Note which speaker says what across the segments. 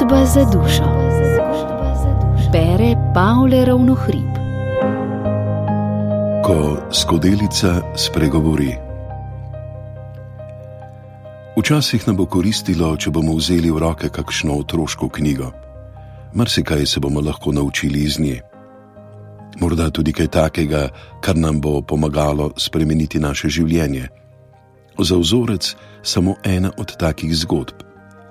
Speaker 1: Družba za dušo. Bere Pavle Ravnohrib.
Speaker 2: Ko skodelica spregovori. Včasih nam bo koristilo, če bomo vzeli v roke kakšno otroško knjigo. Marsikaj se bomo lahko naučili iz nje. Morda tudi kaj takega, kar nam bo pomagalo spremeniti naše življenje. Za vzorec samo ena od takih zgodb.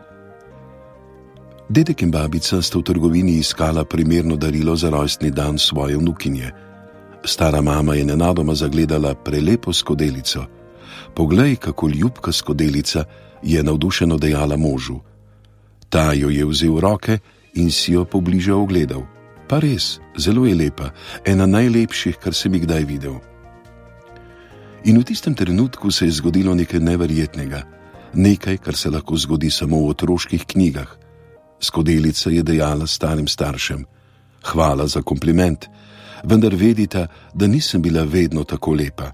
Speaker 2: Dedek in babica sta v trgovini iskala primerno darilo za rojstni dan svoje vnukinje. Stara mama je nenadoma zagledala prelepo skodelico. Poglej, kako ljubka skodelica, je navdušeno dejala možu. Ta jo je vzel v roke in si jo pobliže ogledal. Pa res, zelo je lepa, ena najlepših, kar sem jih kdaj videl. In v tistem trenutku se je zgodilo nekaj neverjetnega. Nekaj, kar se lahko zgodi samo v otroških knjigah. Skodelica je dejala starim staršem: hvala za kompliment, vendar vedita, da nisem bila vedno tako lepa.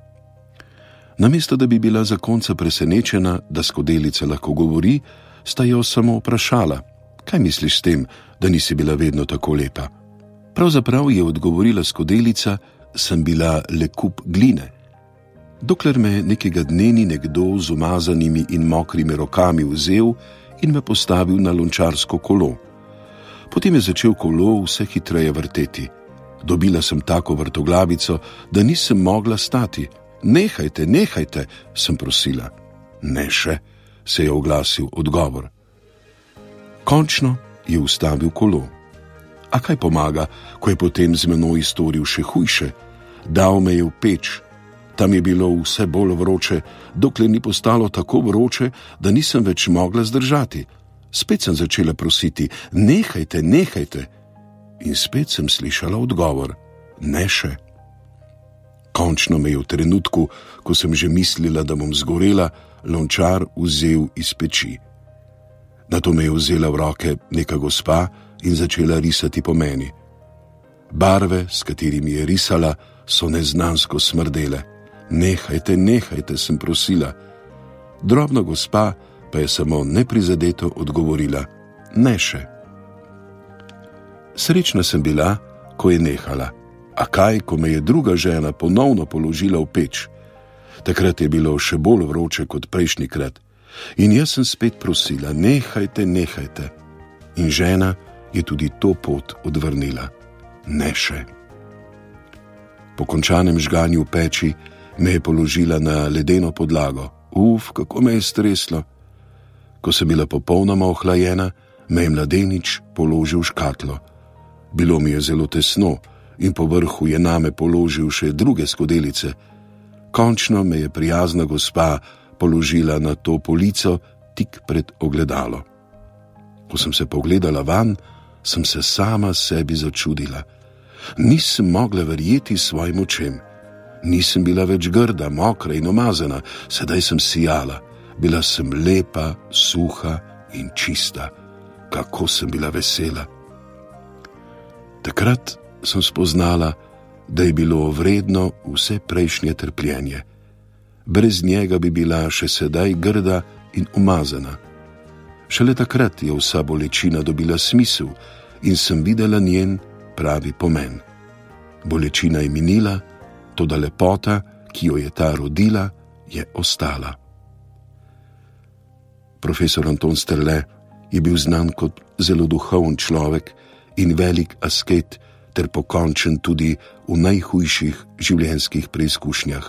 Speaker 2: Namesto da bi bila zakonca presenečena, da skodelica lahko govori, sta jo samo vprašala: kaj misliš s tem, da nisi bila vedno tako lepa? Pravzaprav je odgovorila skodelica: sem bila le kup gline. Dokler me nekega dne ni nekdo z umazanimi in mokrimi rokami vzel in me postavil na lončarsko kolo. Potem je začel kolo vse hitreje vrteti. Dobila sem tako vrtoglavico, da nisem mogla stati. Nehajte, nehajte, sem prosila. Ne še, se je oglasil odgovor. Končno je ustavil kolo. A kaj pomaga, ko je potem z menoj storil še hujše? Dal me je v peč. Tam je bilo vse bolj vroče, dokler ni postalo tako vroče, da nisem več mogla zdržati. Spet sem začela prositi: nehajte, nehajte. In spet sem slišala odgovor: ne še. Končno me je v trenutku, ko sem že mislila, da bom zgorela, lončar vzel iz peči. Nato me je vzela v roke neka gospa in začela risati po meni. Barve, s katerimi je risala, so neznansko smrdele. Nehajte, nehajte, sem prosila. Drobna gospa pa je samo neprizadeto odgovorila: ne še. Srečna sem bila, ko je nehala. A kaj, ko me je druga žena ponovno položila v peč? Takrat je bilo še bolj vroče kot prejšnjikrat. In jaz sem spet prosila: nehajte, nehajte. In žena je tudi to pot odvrnila: ne še. Po končanem žganju v peči me je položila na ledeno podlago. Kako me je streslo. Ko sem bila popolnoma ohlajena, me je mladenič položil v škatlo. Bilo mi je zelo tesno in po vrhu je name položil še druge skodelice. Končno me je prijazna gospa položila na to polico tik pred ogledalo. Ko sem se pogledala van, sem se sama sebi začudila. Nisem mogla verjeti svojim očem. Nisem bila več grda, mokra in umazana, sedaj sem sijala. Bila sem lepa, suha in čista. Kako sem bila vesela. Takrat sem spoznala, da je bilo vredno vse prejšnje trpljenje. Brez njega bi bila še sedaj grda in umazana. Šele takrat je vsa bolečina dobila smisel in sem videla njen pravi pomen. Bolečina je minila, toda lepota, ki jo je ta rodila, je ostala. Profesor Anton Sterle je bil znan kot zelo duhoven človek in velik asket ter pokončen tudi v najhujših življenjskih preizkušnjah.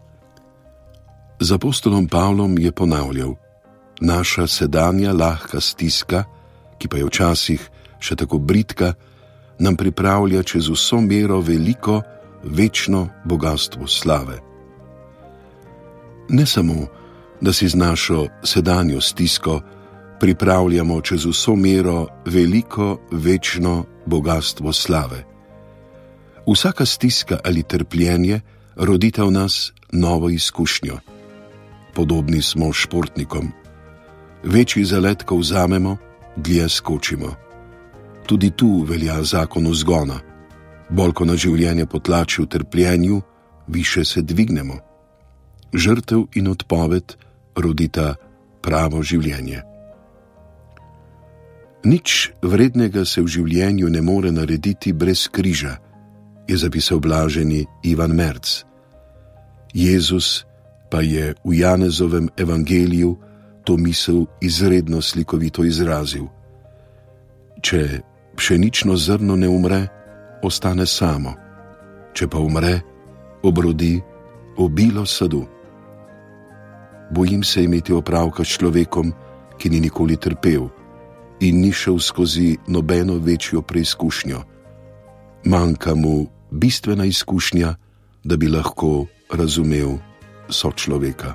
Speaker 2: Z apostolom Pavlom je ponavljal: naša sedanja lahka stiska, ki pa je včasih še tako bridka, nam pripravlja čez vso mero veliko, večno bogastvo slave. Ne samo, da si z našo sedanjo stisko pripravljamo čez vso mero veliko, večno bogastvo slave. Vsaka stiska ali trpljenje rodita v nas novo izkušnjo. Podobni smo športnikom. Večji zalet, ko vzamemo, dlje skočimo. Tudi tu velja zakon vzgona. Bolj ko na življenje potlači v trpljenju, više se dvignemo. Žrtev in odpoved rodita pravo življenje. Nič vrednega se v življenju ne more narediti brez križa, je zapisal blaženi Ivan Merc. Jezus pa je v Janezovem evangeliju to misel izredno slikovito izrazil. Če pšenično zrno ne umre, ostane samo. Če pa umre, obrodi obilo sadu. Bojim se imeti opravka s človekom, ki ni nikoli trpel in ni šel skozi nobeno večjo preizkušnjo. Manjka mu bistvena izkušnja, da bi lahko razumel sočloveka.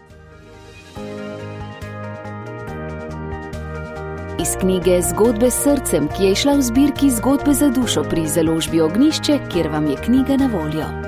Speaker 1: Iz knjige Zgodbe s srcem, ki je izšla v zbirki Zgodbe za dušo pri založbi Ognjišče, kjer vam je knjiga na voljo.